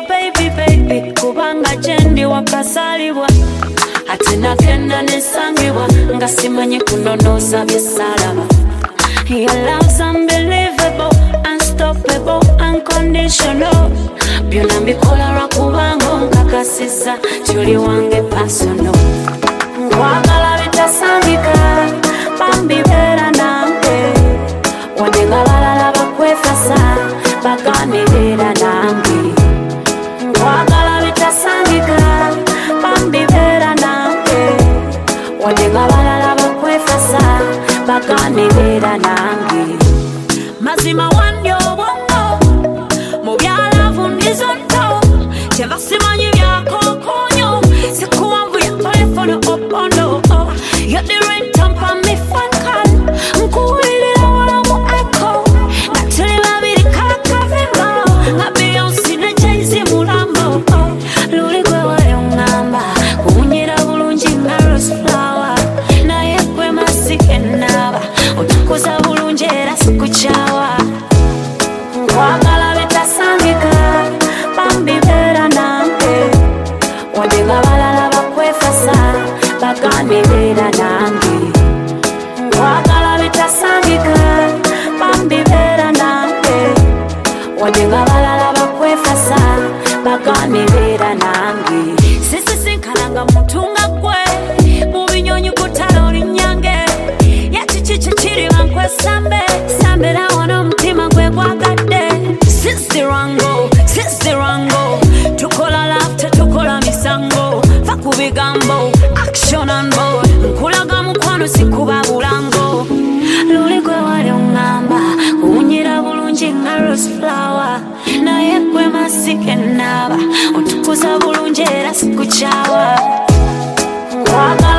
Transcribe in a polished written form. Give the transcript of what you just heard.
baby baby kubanga jendi wakasalibwa atina kenda nesangibwa nga simanyi kunonoza byesalaba. Your love's unbelievable, unstoppable, unconditional. Byonna mbikola lwakubanga onkakasizza tuli wange personal. Nkwagala bitasangika bambibeera nange wadde nga balala bakwefasa bagane beera nange. Nkwagala bitasangika bambibeera nange wadde nga balala bakwefasa bagane beera nange. Mazima wandy obwongo mu byalavu ndizo nto kyebasimanyi byakokonyo sikuwanvu yakolefono opondo. You're the right tampa me fan call nkuwulira wala mu echo nga tuli babiri kakavimbo nga Beyonce ne Jay-Z mulambo. Luli gwe wayongamba kuwunyira bulungi nga rose flower naye gwe masike naaba otukuza bulungi era sikukyawa. Nkwagala bitasangika bambibeera nange wadde nga balala bakwefasa bagane beera nange. Nkwagala bitasangika bambibeera nange wadde nga balala bakwefasa bagane beera nange. Sisisinkananga mutunga gwe mu binyonyi kutala olinyange yakiki kiri bankwesambe sambera wano omutima gwe gwagadde. Sistirango tukola lafte tukola misango fa ku bigambo action on board nkulaga mukwano sikuba bulango. Luli gwe wali oŋŋamba kuwunyira bulungi nga rose flower naye gwe masike naaba otukuza bulungi era sikukyawa. Nkwagala